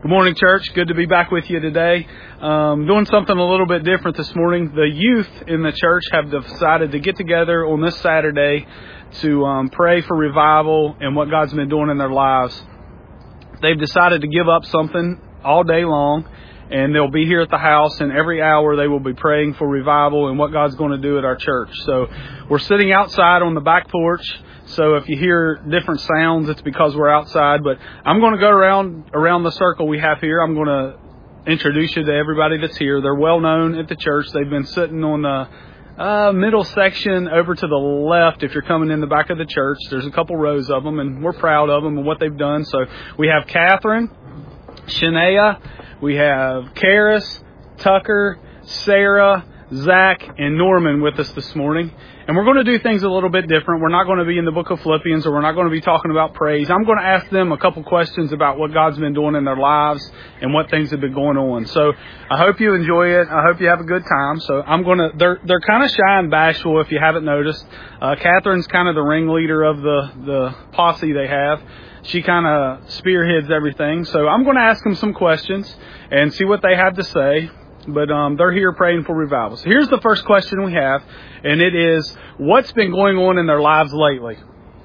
Good morning, church. Good to be back with you today. Doing something a little bit different this morning. The youth in the church have decided to get together on this Saturday to pray for revival and what God's been doing in their lives. They've decided to give up something all day long, and they'll be here at the house, and every hour they will be praying for revival and what God's going to do at our church. So we're sitting outside on the back porch. So if you hear different sounds, it's because we're outside. But I'm going to go around the circle we have here. I'm going to introduce you to everybody that's here. They're well known at the church. They've been sitting on the middle section over to the left if you're coming in the back of the church. There's a couple rows of them, and we're proud of them and what they've done. So we have Catherine, Shania, we have Karis, Tucker, Sarah, Zach, and Norman with us this morning. And we're going to do things a little bit different. We're not going to be in the book of Philippians, or we're not going to be talking about praise. I'm going to ask them a couple questions about what God's been doing in their lives and what things have been going on. So I hope you enjoy it. I hope you have a good time. So they're kind of shy and bashful if you haven't noticed. Catherine's kind of the ringleader of the posse they have. She kind of spearheads everything. So I'm going to ask them some questions and see what they have to say. But they're here praying for revival. So here's the first question we have, and it is, what's been going on in their lives lately?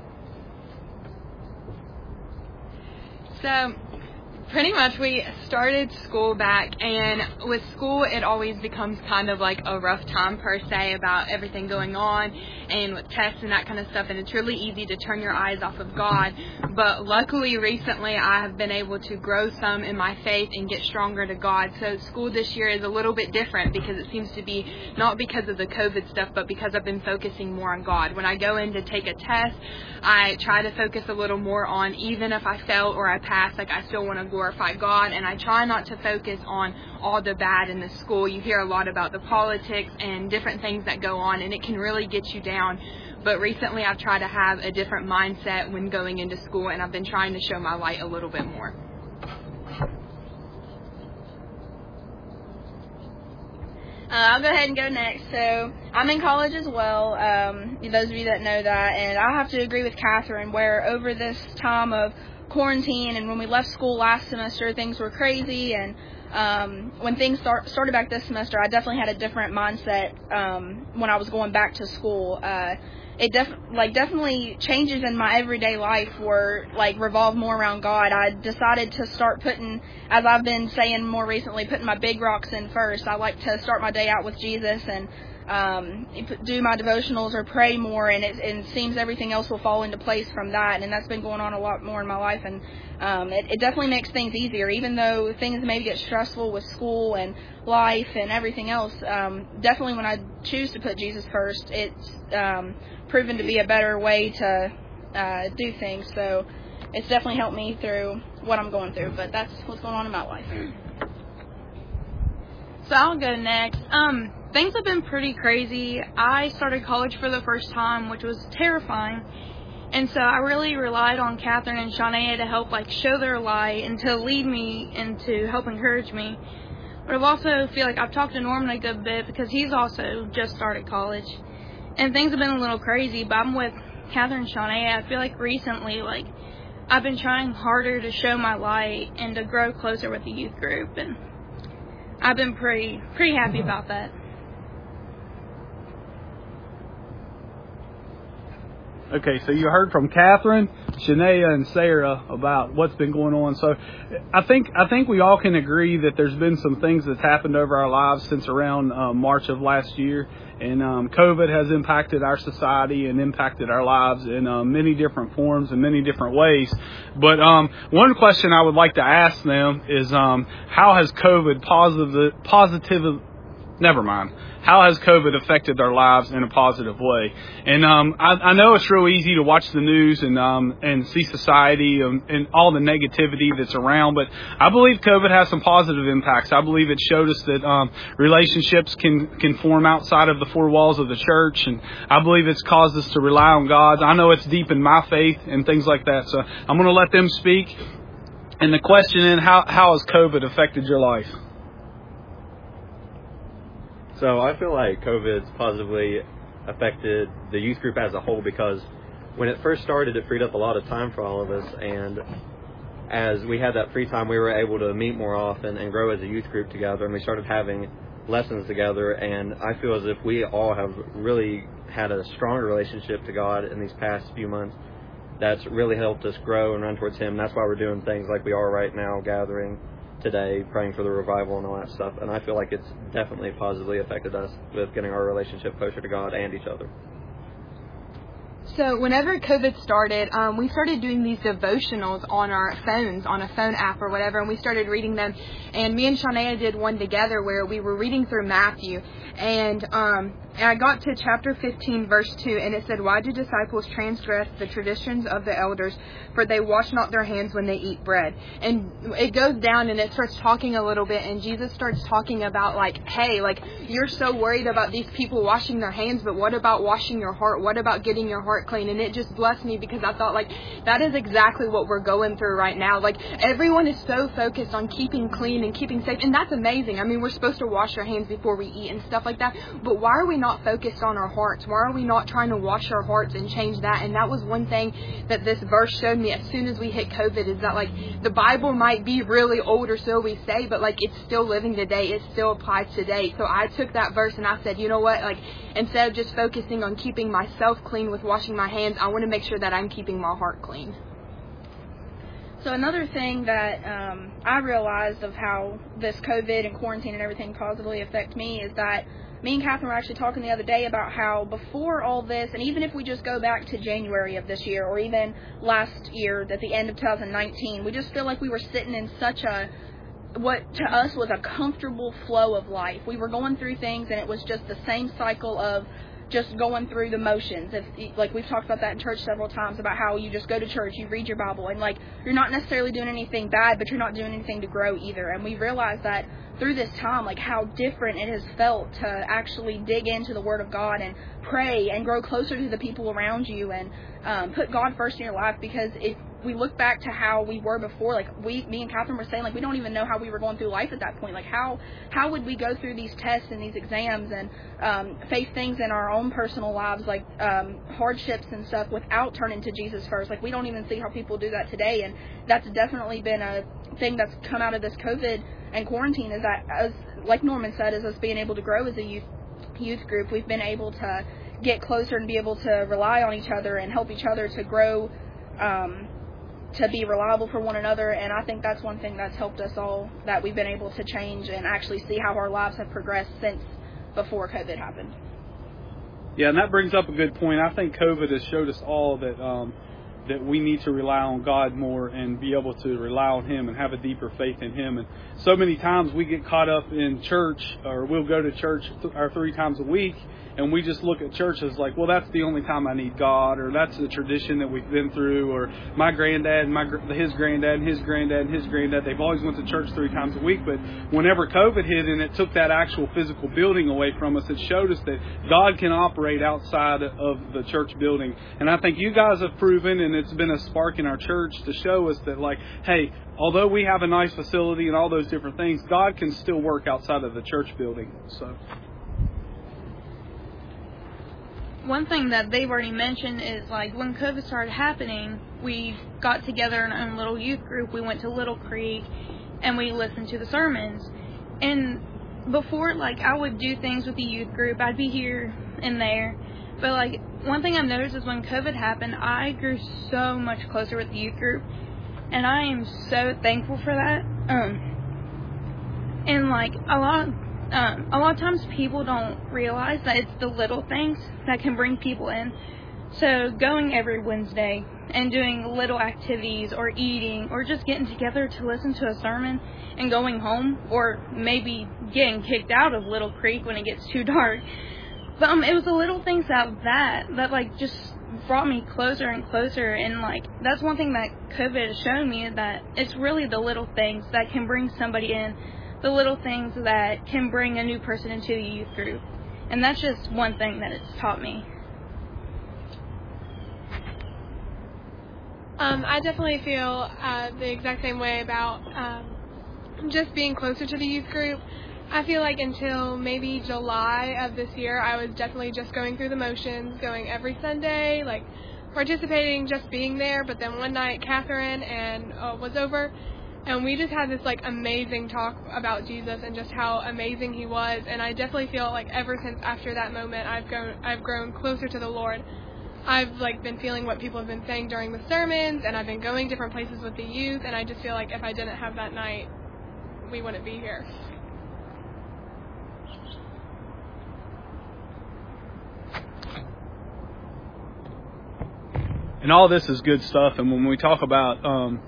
So, pretty much we started school back, and with school it always becomes kind of like a rough time per se about everything going on and with tests and that kind of stuff, and it's really easy to turn your eyes off of God. But luckily recently I have been able to grow some in my faith and get stronger to God. So school this year is a little bit different because it seems to be not because of the COVID stuff, but because I've been focusing more on God. When I go in to take a test, I try to focus a little more on, even if I fail or I pass, like I still want to glorify God, and I try not to focus on all the bad in the school. You hear a lot about the politics and different things that go on, and it can really get you down. But recently I've tried to have a different mindset when going into school, and I've been trying to show my light a little bit more. I'll go ahead and go next. So I'm in college as well, those of you that know that, and I have to agree with Catherine, where over this time of quarantine and when we left school last semester, things were crazy, and when things started back this semester, I definitely had a different mindset when I was going back to school. It definitely changes in my everyday life were revolve more around God. I decided to start putting, as I've been saying more recently, putting my big rocks in first. I like to start my day out with Jesus and do my devotionals or pray more, and it seems everything else will fall into place from that, and that's been going on a lot more in my life, and it definitely makes things easier, even though things maybe get stressful with school and life and everything else. Definitely when I choose to put Jesus first, it's proven to be a better way to do things, so it's definitely helped me through what I'm going through, but that's what's going on in my life. So I'll go next. Things have been pretty crazy. I started college for the first time, which was terrifying. And so I really relied on Catherine and Shania to help show their light and to lead me and to help encourage me. But I've also feel like I've talked to Norman a good bit because he's also just started college. And things have been a little crazy, but I'm with Catherine and Shania. I feel like recently, I've been trying harder to show my light and to grow closer with the youth group, and I've been pretty happy about that. Okay, so you heard from Catherine, Shania, and Sarah about what's been going on. So I think we all can agree that there's been some things that's happened over our lives since around March of last year. And COVID has impacted our society and impacted our lives in many different forms and many different ways. But one question I would like to ask them is how has COVID How has COVID affected their lives in a positive way? And I know it's real easy to watch the news and see society and all the negativity that's around, but I believe COVID has some positive impacts. I believe it showed us that relationships can form outside of the four walls of the church, and I believe it's caused us to rely on God. I know it's deepened my faith and things like that. So I'm going to let them speak. And the question is, how has COVID affected your life? So I feel like COVID's positively affected the youth group as a whole, because when it first started, it freed up a lot of time for all of us, and as we had that free time, we were able to meet more often and grow as a youth group together, and we started having lessons together, and I feel as if we all have really had a stronger relationship to God in these past few months that's really helped us grow and run towards Him. That's why we're doing things like we are right now, gathering today, praying for the revival and all that stuff, and I feel like it's definitely positively affected us with getting our relationship closer to God and each other. So whenever COVID started, we started doing these devotionals on our phones, on a phone app or whatever, and we started reading them. And me and Shania did one together where we were reading through Matthew. And I got to chapter 15, verse 2, and it said, "Why do disciples transgress the traditions of the elders? For they wash not their hands when they eat bread." And it goes down and it starts talking a little bit, and Jesus starts talking about, like, hey, like, you're so worried about these people washing their hands, but what about washing your heart? What about getting your heart clean? And it just blessed me because I thought, like, that is exactly what we're going through right now. Like, everyone is so focused on keeping clean and keeping safe, and that's amazing. I mean, we're supposed to wash our hands before we eat and stuff like that, but why are we not focused on our hearts? Why are we not trying to wash our hearts and change that? And that was one thing that this verse showed me as soon as we hit COVID, is that, like, the Bible might be really old, or so we say, but, like, it's still living today. It still applies today. So I took that verse and I said, you know what, like, instead of just focusing on keeping myself clean with washing my hands, I want to make sure that I'm keeping my heart clean. So another thing that I realized of how this COVID and quarantine and everything positively affect me is that me and Catherine were actually talking the other day about how before all this, and even if we just go back to January of this year, or even last year at the end of 2019, we just feel like we were sitting in such a, what to us was a comfortable flow of life. We were going through things and it was just the same cycle of just going through the motions. If, like, we've talked about that in church several times, about how you just go to church, you read your Bible, and, like, you're not necessarily doing anything bad, but you're not doing anything to grow either. And we realized that through this time, like, how different it has felt to actually dig into the Word of God and pray and grow closer to the people around you and put God first in your life. Because if we look back to how we were before, like, me and Catherine were saying, like, we don't even know how we were going through life at that point. Like, how would we go through these tests and these exams and face things in our own personal lives, like hardships and stuff, without turning to Jesus first? Like, we don't even see how people do that today, and that's definitely been a thing that's come out of this COVID and quarantine, is that, as like Norman said, is us being able to grow as a youth group. We've been able to get closer and be able to rely on each other and help each other to grow, to be reliable for one another. And I think that's one thing that's helped us all, that we've been able to change and actually see how our lives have progressed since before COVID happened. Yeah, and that brings up a good point. I think COVID has showed us all that that we need to rely on God more and be able to rely on Him and have a deeper faith in Him. And so many times we get caught up in church, or we'll go to church 3 times a week, and we just look at church as like, well, that's the only time I need God, or that's the tradition that we've been through, or my granddad and his granddad and his granddad and his granddad, they've always went to church 3 times a week. But whenever COVID hit and it took that actual physical building away from us, it showed us that God can operate outside of the church building. And I think you guys have proven, and it's been a spark in our church to show us that, like, hey, although we have a nice facility and all those different things, God can still work outside of the church building. So one thing that they've already mentioned is, like, when COVID started happening, we got together in a little youth group. We went to Little Creek and we listened to the sermons. And before, like, I would do things with the youth group. I'd be here and there. But, like, one thing I've noticed is when COVID happened, I grew so much closer with the youth group. And I am so thankful for that. And, like, a lot of times people don't realize that it's the little things that can bring people in. So going every Wednesday and doing little activities, or eating, or just getting together to listen to a sermon and going home, or maybe getting kicked out of Little Creek when it gets too dark. But it was the little things that like just brought me closer and closer. And, like, that's one thing that COVID has shown me, that it's really the little things that can bring somebody in, the little things that can bring a new person into the youth group. And that's just one thing that it's taught me. I definitely feel the exact same way about just being closer to the youth group. I feel like until maybe July of this year, I was definitely just going through the motions, going every Sunday, like participating, just being there. But then one night, Catherine was over, and we just had this like amazing talk about Jesus and just how amazing he was. And I definitely feel like ever since after that moment, I've grown closer to the Lord. I've like been feeling what people have been saying during the sermons, and I've been going different places with the youth, and I just feel like if I didn't have that night, we wouldn't be here. And all this is good stuff. And when we talk about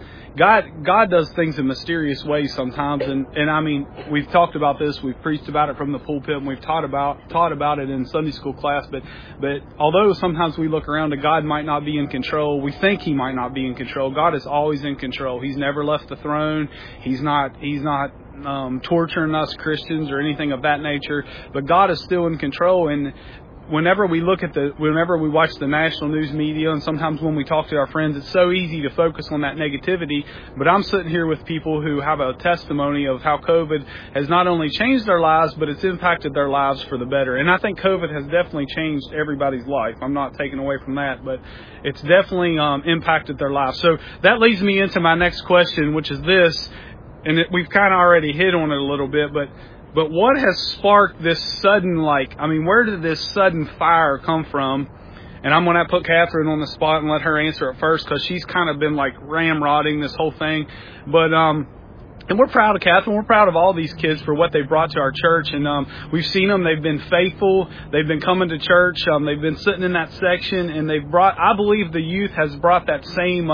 God does things in mysterious ways sometimes. And I mean, we've talked about this. We've preached about it from the pulpit, and we've taught about it in Sunday school class. But although sometimes we look around and God might not be in control, we think He might not be in control. God is always in control. He's never left the throne. He's not torturing us Christians or anything of that nature. But God is still in control. And whenever we watch the national news media, and sometimes when we talk to our friends, it's so easy to focus on that negativity. But I'm sitting here with people who have a testimony of how COVID has not only changed their lives, but it's impacted their lives for the better. And I think COVID has definitely changed everybody's life. I'm not taking away from that, but it's definitely impacted their lives. So that leads me into my next question, which is this, and we've kind of already hit on it a little bit, but what has sparked this sudden, where did this sudden fire come from? And I'm going to put Catherine on the spot and let her answer it first, because she's kind of been ramrodding this whole thing. But and we're proud of Catherine. We're proud of all these kids for what they've brought to our church. And we've seen them. They've been faithful. They've been coming to church. They've been sitting in that section. And I believe the youth has brought that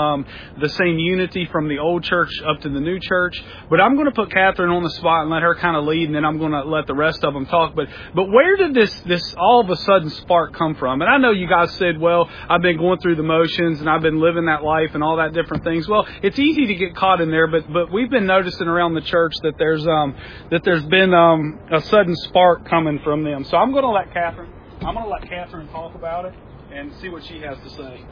the same unity from the old church up to the new church. But I'm going to put Catherine on the spot and let her kind of lead. And then I'm going to let the rest of them talk. But where did this all of a sudden spark come from? And I know you guys said, well, I've been going through the motions and I've been living that life and all that different things. Well, it's easy to get caught in there. But we've been noticing around the church that there's been a sudden spark coming from them. So I'm going to let Catherine talk about it and see what she has to say.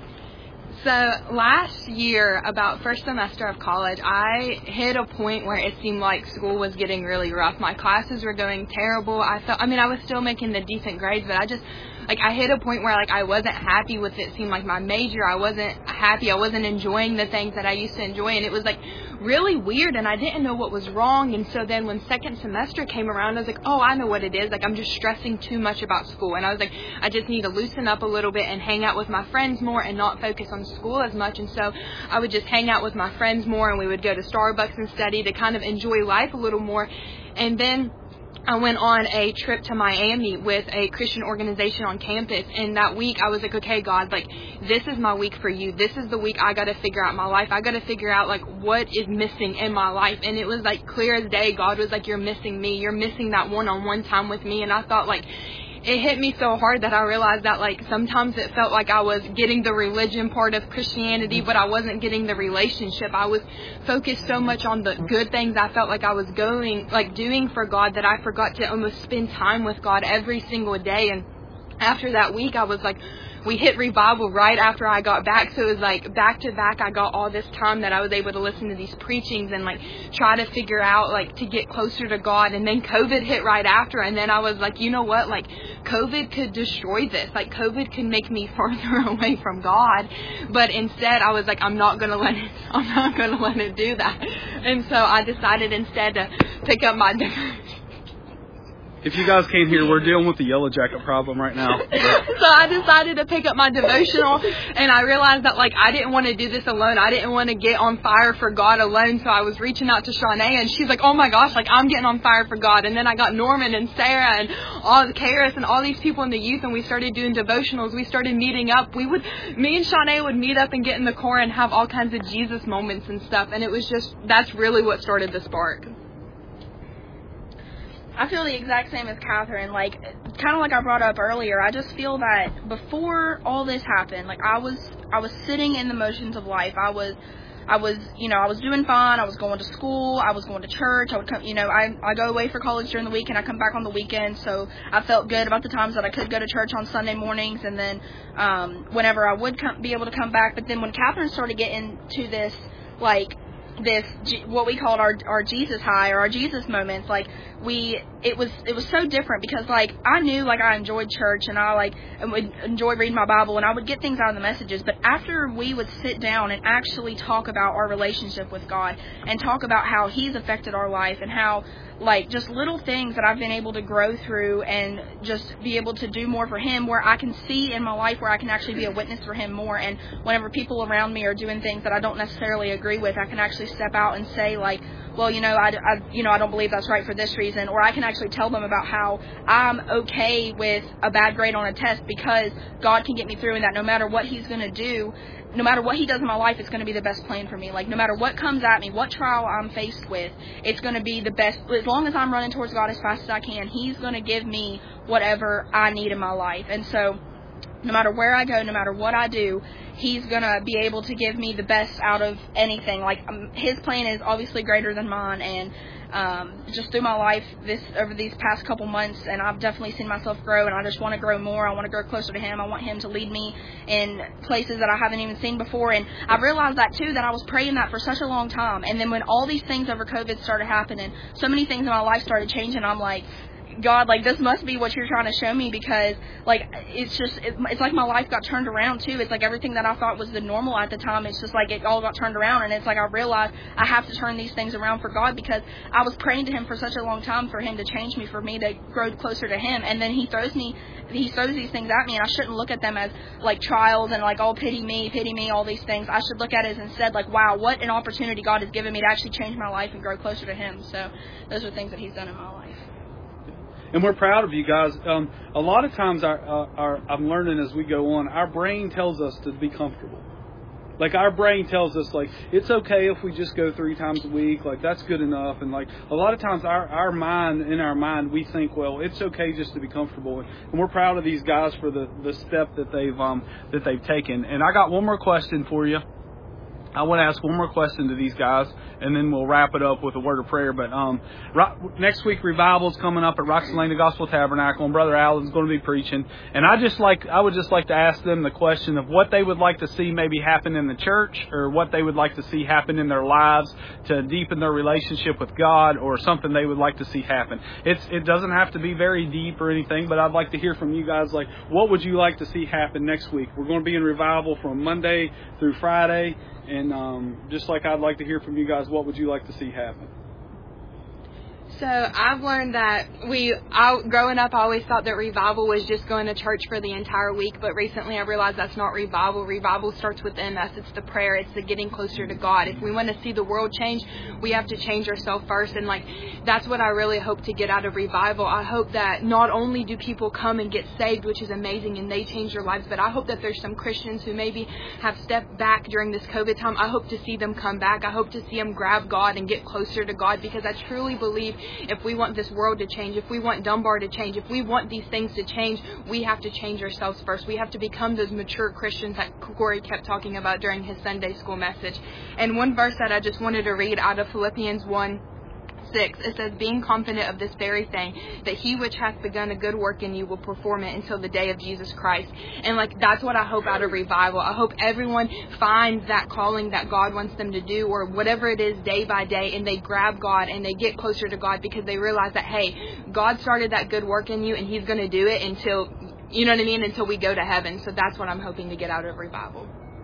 So last year, about first semester of college, I hit a point where it seemed like school was getting really rough. My classes were going terrible. I was still making the decent grades, but I hit a point where I wasn't happy with it. Seemed like my major, I wasn't happy. I wasn't enjoying the things that I used to enjoy, and it was really weird, and I didn't know what was wrong. And so then when second semester came around, I was like, oh, I know what it is. I'm just stressing too much about school. And I was like, I just need to loosen up a little bit and hang out with my friends more and not focus on school as much. And so I would just hang out with my friends more, and we would go to Starbucks and study to kind of enjoy life a little more. And then I went on a trip to Miami with a Christian organization on campus, and that week I was like, okay, God, this is my week for you. This is the week I got to figure out my life. I got to figure out what is missing in my life. And it was clear as day. God was like, you're missing me. You're missing that one-on-one time with me. And I thought it hit me so hard that I realized that sometimes it felt like I was getting the religion part of Christianity, but I wasn't getting the relationship. I was focused so much on the good things I felt like I was doing for God that I forgot to almost spend time with God every single day. And after that week, I was we hit revival right after I got back. So it was back to back. I got all this time that I was able to listen to these preachings and try to figure out to get closer to God. And then COVID hit right after. And then I was you know what? COVID could destroy this. COVID could make me farther away from God. But instead I was I'm not going to let it do that. And so I decided instead to pick up my If you guys can't hear, we're dealing with the yellow jacket problem right now. So I decided to pick up my devotional, and I realized that I didn't want to do this alone. I didn't want to get on fire for God alone. So I was reaching out to Shawnee, and she's like, oh my gosh, I'm getting on fire for God. And then I got Norman and Sarah and all Karis and all these people in the youth, and we started doing devotionals. We started meeting up. Me and Shawnee would meet up and get in the car and have all kinds of Jesus moments and stuff. And it was that's really what started the spark. I feel the exact same as Catherine. Kind of like I brought up earlier, I just feel that before all this happened, I was sitting in the motions of life. I was doing fine. I was going to school. I was going to church. I would come, I go away for college during the week and I come back on the weekend. So I felt good about the times that I could go to church on Sunday mornings. And then, whenever I would be able to come back. But then when Catherine started getting to this, what we called our Jesus high or our Jesus moments. Like it was so different because like I knew like I enjoyed church and I like would enjoy reading my Bible and I would get things out of the messages, but after we would sit down and actually talk about our relationship with God and talk about how He's affected our life and how like just little things that I've been able to grow through and just be able to do more for Him, where I can see in my life where I can actually be a witness for Him more. And whenever people around me are doing things that I don't necessarily agree with, I can actually step out and say like, well, I don't believe that's right for this reason. Or I can actually tell them about how I'm okay with a bad grade on a test because God can get me through, and that no matter what He's going to do, no matter what He does in my life, it's going to be the best plan for me. Like, no matter what comes at me, what trial I'm faced with, it's going to be the best. As long as I'm running towards God as fast as I can, He's going to give me whatever I need in my life. And so no matter where I go, no matter what I do, He's going to be able to give me the best out of anything. Like, His plan is obviously greater than mine, and just through my life over these past couple months, and I've definitely seen myself grow, and I just want to grow more. I want to grow closer to Him. I want Him to lead me in places that I haven't even seen before. And I realized that too, that I was praying that for such a long time, and then when all these things over COVID started happening, so many things in my life started changing, I'm like, God, like, this must be what You're trying to show me, because, like, it's like my life got turned around, too. It's like everything that I thought was the normal at the time, it's just like it all got turned around, and it's like I realized I have to turn these things around for God, because I was praying to Him for such a long time for Him to change me, for me to grow closer to Him, and then He throws these things at me, and I shouldn't look at them as, like, trials and, like, oh, pity me, all these things. I should look at it as instead, like, wow, what an opportunity God has given me to actually change my life and grow closer to Him. So those are things that He's done in my life. And we're proud of you guys. A lot of times, I'm learning as we go on, our brain tells us to be comfortable. Like, our brain tells us, like, it's okay if we just go 3 times a week. Like, that's good enough. And, like, a lot of times, in our mind, we think, well, it's okay just to be comfortable. And we're proud of these guys for the step that they've taken. And I got one more question for you. I want to ask one more question to these guys, and then we'll wrap it up with a word of prayer. But next week, revival's coming up at Rock Salina Gospel Tabernacle, and Brother Allen's going to be preaching. And I would just like to ask them the question of what they would like to see maybe happen in the church, or what they would like to see happen in their lives to deepen their relationship with God, or something they would like to see happen. It doesn't have to be very deep or anything, but I'd like to hear from you guys, like, what would you like to see happen next week? We're going to be in revival from Monday through Friday. And just like I'd like to hear from you guys, what would you like to see happen? So I've learned that growing up, I always thought that revival was just going to church for the entire week. But recently I realized that's not revival. Revival starts within us. It's the prayer. It's the getting closer to God. If we want to see the world change, we have to change ourselves first. And like, that's what I really hope to get out of revival. I hope that not only do people come and get saved, which is amazing, and they change their lives, but I hope that there's some Christians who maybe have stepped back during this COVID time. I hope to see them come back. I hope to see them grab God and get closer to God, because I truly believe if we want this world to change, if we want Dunbar to change, if we want these things to change, we have to change ourselves first. We have to become those mature Christians that Corey kept talking about during his Sunday school message. And one verse that I just wanted to read out of Philippians 1:6, it says, being confident of this very thing, that He which hath begun a good work in you will perform it until the day of Jesus Christ. And like, that's what I hope out of revival. I hope everyone finds that calling that God wants them to do, or whatever it is, day by day, and they grab God and they get closer to God, because they realize that, hey, God started that good work in you, and He's going to do it until, you know what I mean, until we go to heaven. So that's what I'm hoping to get out of revival.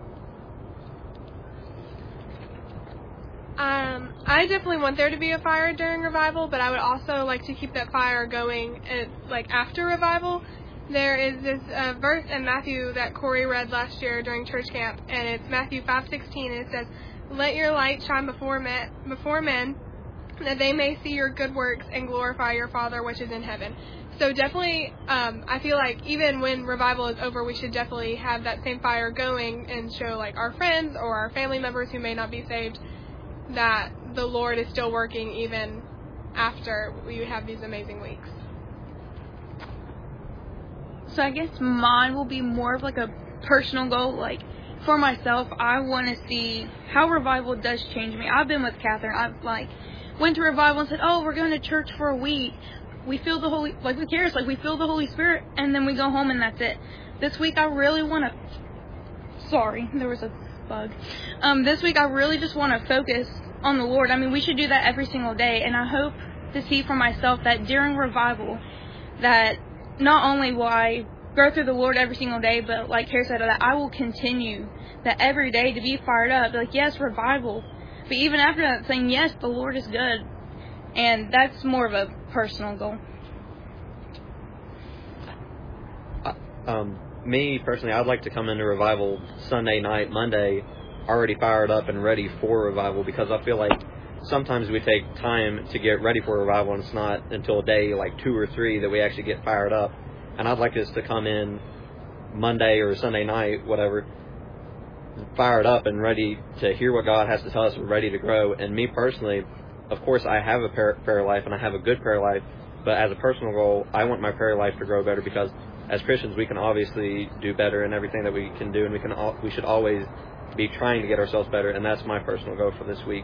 I definitely want there to be a fire during revival, but I would also like to keep that fire going like after revival. There is this verse in Matthew that Corey read last year during church camp, and it's Matthew 5:16, and it says, let your light shine before men, that they may see your good works and glorify your Father which is in heaven. So definitely, I feel like even when revival is over, we should definitely have that same fire going and show like our friends or our family members who may not be saved that the Lord is still working even after we have these amazing weeks. So I guess mine will be more of like a personal goal. Like, for myself, I want to see how revival does change me. I've been with Catherine. I've like went to revival and said, oh, we're going to church for a week. We feel the Holy, like with Karis, like we feel the Holy Spirit, and then we go home and that's it. This week I really want to, sorry, there was a bug. This week I really just want to focus on the Lord. I mean, we should do that every single day. And I hope to see for myself that during revival, that not only will I grow through the Lord every single day, but like Kara said, that I will continue that every day to be fired up. Like, yes, revival. But even after that, saying, yes, the Lord is good. And that's more of a personal goal. Me, personally, I'd like to come into revival Sunday night, Monday, already fired up and ready for revival, because I feel like sometimes we take time to get ready for revival, and it's not until day like 2 or 3 that we actually get fired up. And I'd like us to come in Monday or Sunday night, whatever, fired up and ready to hear what God has to tell us, and ready to grow. And me personally, of course, I have a prayer life, and I have a good prayer life, but as a personal goal, I want my prayer life to grow better, because as Christians, we can obviously do better in everything that we can do, and we should always be trying to get ourselves better, and that's my personal goal for this week.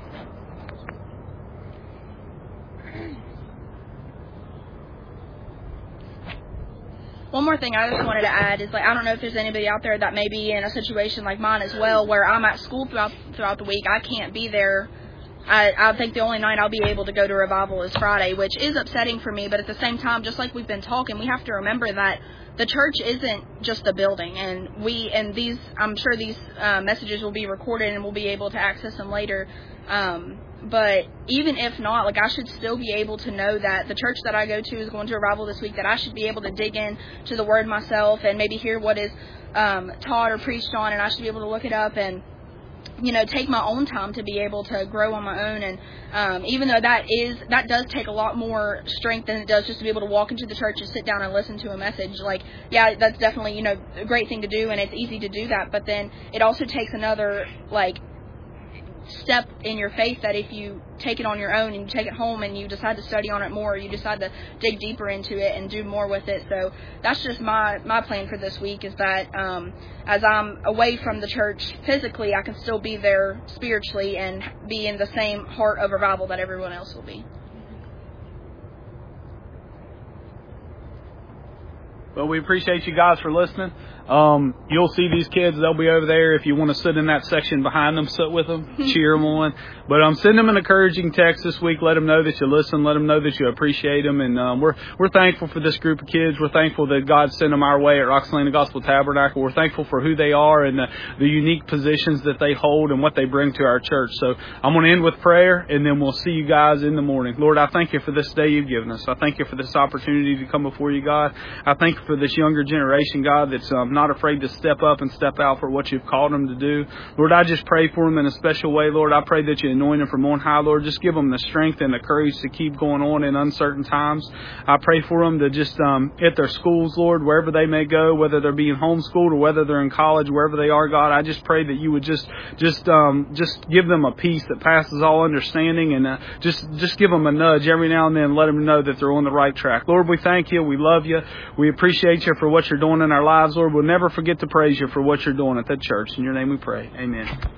One more thing I just wanted to add is, like, I don't know if there's anybody out there that may be in a situation like mine as well, where I'm at school throughout the week. I can't be there. I think the only night I'll be able to go to revival is Friday, which is upsetting for me. But at the same time, just like we've been talking, we have to remember that the church isn't just a building, and I'm sure these messages will be recorded and we'll be able to access them later. But even if not, like, I should still be able to know that the church that I go to is going to revival this week, that I should be able to dig in to the Word myself and maybe hear what is taught or preached on, and I should be able to look it up and, you know, take my own time to be able to grow on my own. And even though that does take a lot more strength than it does just to be able to walk into the church and sit down and listen to a message, like, yeah, that's definitely, you know, a great thing to do, and it's easy to do that. But then it also takes another, like, step in your faith, that if you take it on your own and you take it home and you decide to study on it more, you decide to dig deeper into it and do more with it. So that's just my plan for this week, is that as I'm away from the church physically, I can still be there spiritually and be in the same heart of revival that everyone else will be. Well, we appreciate you guys for listening. You'll see these kids. They'll be over there. If you want to sit in that section behind them, sit with them, cheer them on. But send them an encouraging text this week. Let them know that you listen. Let them know that you appreciate them. And we're thankful for this group of kids. We're thankful that God sent them our way at Rock Salina Gospel Tabernacle. We're thankful for who they are and the unique positions that they hold and what they bring to our church. So I'm going to end with prayer, and then we'll see you guys in the morning. Lord, I thank you for this day you've given us. I thank you for this opportunity to come before you, God. I thank you for this younger generation, God, that's not afraid to step up and step out for what you've called them to do. Lord, I just pray for them in a special way. Lord, I pray that you anoint them from on high. Lord, just give them the strength and the courage to keep going on in uncertain times. I pray for them to just at their schools, Lord, wherever they may go, whether they're being homeschooled or whether they're in college, wherever they are, God, I just pray that you would just give them a peace that passes all understanding, and just give them a nudge every now and then, let them know that they're on the right track. Lord, we thank you. We love you. We appreciate you for what you're doing in our lives, Lord. We'll never forget to praise you for what you're doing at that church. In your name we pray. Amen.